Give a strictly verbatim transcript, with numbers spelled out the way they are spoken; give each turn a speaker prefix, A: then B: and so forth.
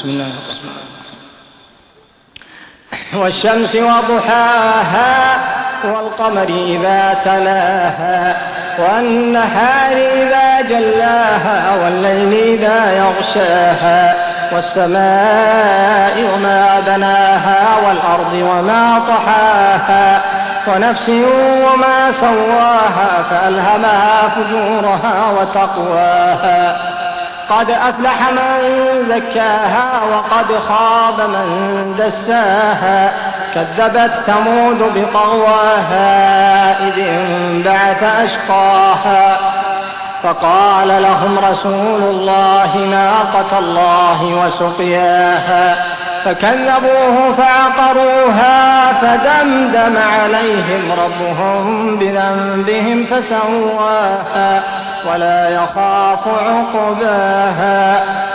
A: بسم الله الرحمن الرحيم. والشمس وضحاها والقمر إذا تلاها والنهار إذا جلاها والليل إذا يغشاها والسماء وما بناها والأرض وما طحاها ونفس وما سواها فألهمها فجورها وتقواها قد أفلح من زكاها وقد خاب من دساها كذبت ثمود بطغواها إذ انبعث أشقاها فقال لهم رسول الله ناقة الله وسقياها فكذبوه فعقروها فدمدم عليهم ربهم بذنبهم فسواها ولا يخاف عقباها